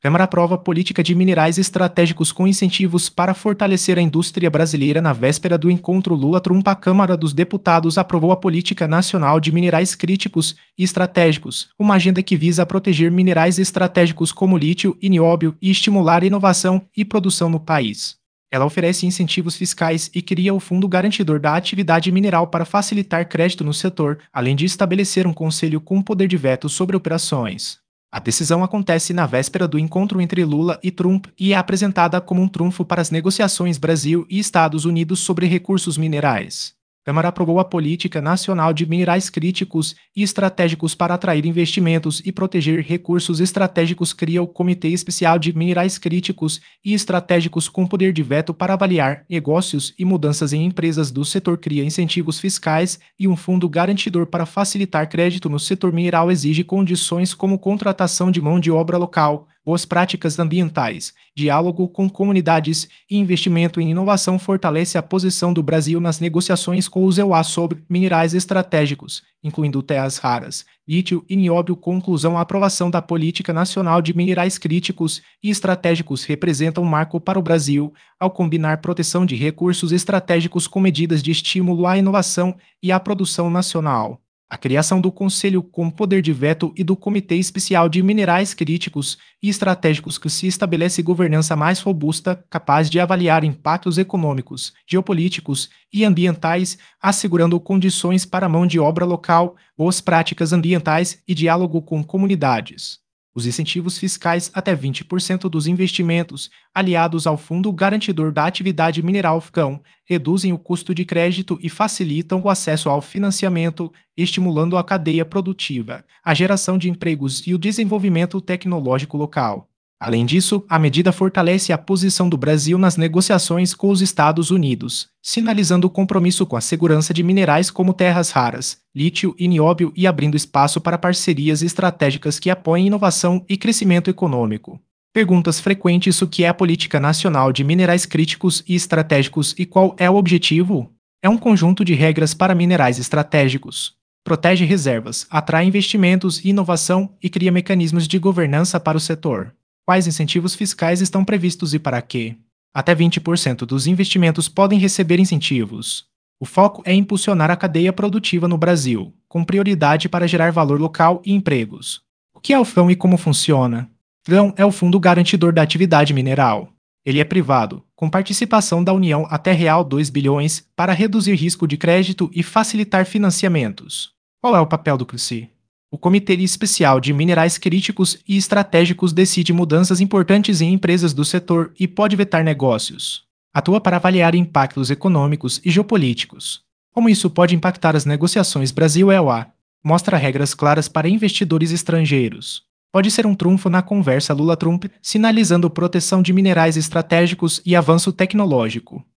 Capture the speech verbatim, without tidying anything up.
Câmara aprova política de minerais estratégicos com incentivos para fortalecer a indústria brasileira. Na véspera do encontro Lula-Trump, a Câmara dos Deputados aprovou a Política Nacional de Minerais Críticos e Estratégicos, uma agenda que visa proteger minerais estratégicos como lítio e nióbio e estimular inovação e produção no país. Ela oferece incentivos fiscais e cria o Fundo Garantidor da Atividade Mineral para facilitar crédito no setor, além de estabelecer um conselho com poder de veto sobre operações. A decisão acontece na véspera do encontro entre Lula e Trump e é apresentada como um trunfo para as negociações Brasil e Estados Unidos sobre recursos minerais. A Câmara aprovou a Política Nacional de Minerais Críticos e Estratégicos para atrair investimentos e proteger recursos estratégicos. Cria o Comitê Especial de Minerais Críticos e Estratégicos com poder de veto para avaliar negócios e mudanças em empresas do setor. Cria incentivos fiscais e um fundo garantidor para facilitar crédito no setor mineral. Exige condições como contratação de mão de obra local, boas práticas ambientais, diálogo com comunidades e investimento em inovação. Fortalece a posição do Brasil nas negociações com os E U A sobre minerais estratégicos, incluindo terras raras, lítio e nióbio. Conclusão: a aprovação da Política Nacional de Minerais Críticos e Estratégicos representa um marco para o Brasil, ao combinar proteção de recursos estratégicos com medidas de estímulo à inovação e à produção nacional. A criação do Conselho com poder de veto e do Comitê Especial de Minerais Críticos e Estratégicos, que se estabelece governança mais robusta, capaz de avaliar impactos econômicos, geopolíticos e ambientais, assegurando condições para mão de obra local, boas práticas ambientais e diálogo com comunidades. Os incentivos fiscais até vinte por cento dos investimentos, aliados ao Fundo Garantidor da Atividade Mineral F C A M, reduzem o custo de crédito e facilitam o acesso ao financiamento, estimulando a cadeia produtiva, a geração de empregos e o desenvolvimento tecnológico local. Além disso, a medida fortalece a posição do Brasil nas negociações com os Estados Unidos, sinalizando o compromisso com a segurança de minerais como terras raras, lítio e nióbio, e abrindo espaço para parcerias estratégicas que apoiem inovação e crescimento econômico. Perguntas frequentes: o que é a Política Nacional de Minerais Críticos e Estratégicos e qual é o objetivo? É um conjunto de regras para minerais estratégicos. Protege reservas, atrai investimentos e inovação e cria mecanismos de governança para o setor. Quais incentivos fiscais estão previstos e para quê? Até vinte por cento dos investimentos podem receber incentivos. O foco é impulsionar a cadeia produtiva no Brasil, com prioridade para gerar valor local e empregos. O que é o F G A M e como funciona? O F G A M é o Fundo Garantidor da Atividade Mineral. Ele é privado, com participação da União até real dois bilhões, para reduzir risco de crédito e facilitar financiamentos. Qual é o papel do C R I C? O Comitê Especial de Minerais Críticos e Estratégicos decide mudanças importantes em empresas do setor e pode vetar negócios. Atua para avaliar impactos econômicos e geopolíticos. Como isso pode impactar as negociações Brasil-E U A? Mostra regras claras para investidores estrangeiros. Pode ser um trunfo na conversa Lula-Trump, sinalizando proteção de minerais estratégicos e avanço tecnológico.